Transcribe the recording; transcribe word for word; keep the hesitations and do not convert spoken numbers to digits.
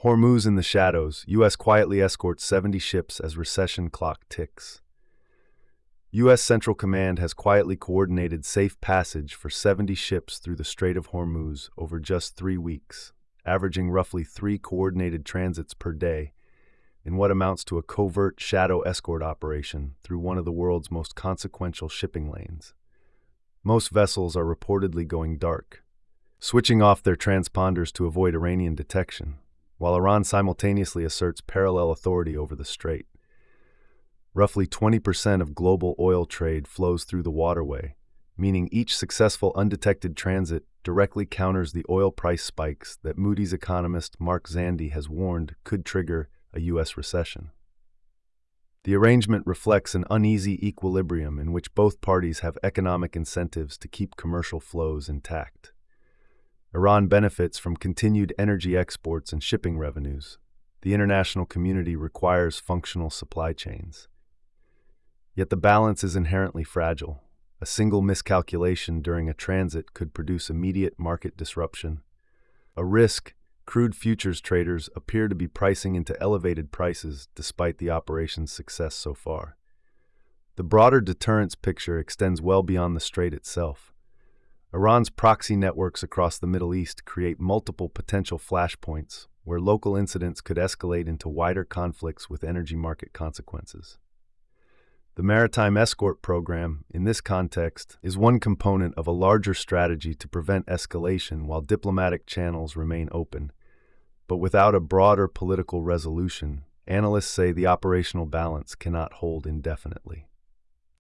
Hormuz in the shadows. U S quietly escorts seventy ships as recession clock ticks. U S Central Command has quietly coordinated safe passage for seventy ships through the Strait of Hormuz over just three weeks, averaging roughly three coordinated transits per day, in what amounts to a covert shadow escort operation through one of the world's most consequential shipping lanes. Most vessels are reportedly going dark, switching off their transponders to avoid Iranian detection, while Iran simultaneously asserts parallel authority over the strait. Roughly twenty percent of global oil trade flows through the waterway, meaning each successful undetected transit directly counters the oil price spikes that Moody's economist Mark Zandi has warned could trigger a U S recession. The arrangement reflects an uneasy equilibrium in which both parties have economic incentives to keep commercial flows intact. Iran benefits from continued energy exports and shipping revenues. The international community requires functional supply chains. Yet the balance is inherently fragile. A single miscalculation during a transit could produce immediate market disruption, a risk crude futures traders appear to be pricing into elevated prices despite the operation's success so far. The broader deterrence picture extends well beyond the strait itself. Iran's proxy networks across the Middle East create multiple potential flashpoints where local incidents could escalate into wider conflicts with energy market consequences. The Maritime Escort Program, in this context, is one component of a larger strategy to prevent escalation while diplomatic channels remain open. But without a broader political resolution, analysts say the operational balance cannot hold indefinitely.